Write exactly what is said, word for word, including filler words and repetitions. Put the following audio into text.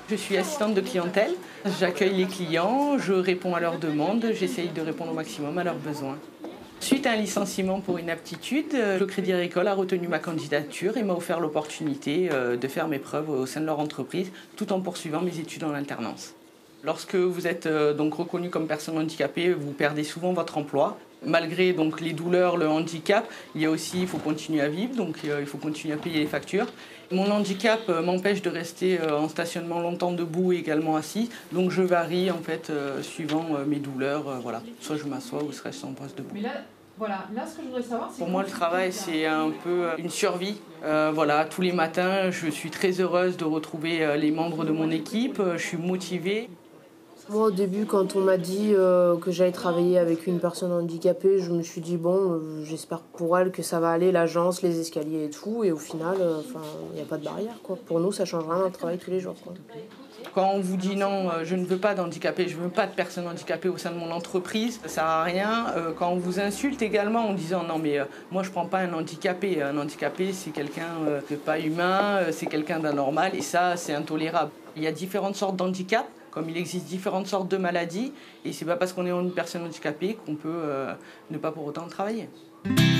Je suis assistante de clientèle, j'accueille les clients, je réponds à leurs demandes, j'essaye de répondre au maximum à leurs besoins. Suite à un licenciement pour inaptitude, le Crédit Agricole a retenu ma candidature et m'a offert l'opportunité de faire mes preuves au sein de leur entreprise tout en poursuivant mes études en alternance. Lorsque vous êtes donc reconnu comme personne handicapée, vous perdez souvent votre emploi. Malgré donc les douleurs, le handicap, il y a aussi, il faut continuer à vivre, donc il faut continuer à payer les factures. Mon handicap m'empêche de rester en stationnement longtemps debout et également assis, donc je varie en fait suivant mes douleurs, voilà. Soit je m'assois ou je reste en poste debout. Mais là, voilà, là ce que je voudrais savoir, c'est... Pour moi, le travail, c'est un peu une survie. Euh, voilà, tous les matins, je suis très heureuse de retrouver les membres de mon équipe, je suis motivée. Moi, au début, quand on m'a dit euh, que j'allais travailler avec une personne handicapée, je me suis dit, bon, euh, j'espère pour elle que ça va aller, l'agence, les escaliers et tout. Et au final, il euh, n'y a pas de barrière, quoi. Pour nous, ça change rien dans le travail tous les jours, quoi. Quand on vous dit non, je ne veux pas d'handicapés, je ne veux pas de personnes handicapées au sein de mon entreprise, ça ne sert à rien. Quand on vous insulte également en disant non mais moi je ne prends pas un handicapé, un handicapé c'est quelqu'un de pas humain, c'est quelqu'un d'anormal et ça c'est intolérable. Il y a différentes sortes d'handicap, comme il existe différentes sortes de maladies et c'est pas parce qu'on est une personne handicapée qu'on peut euh, ne pas pour autant travailler.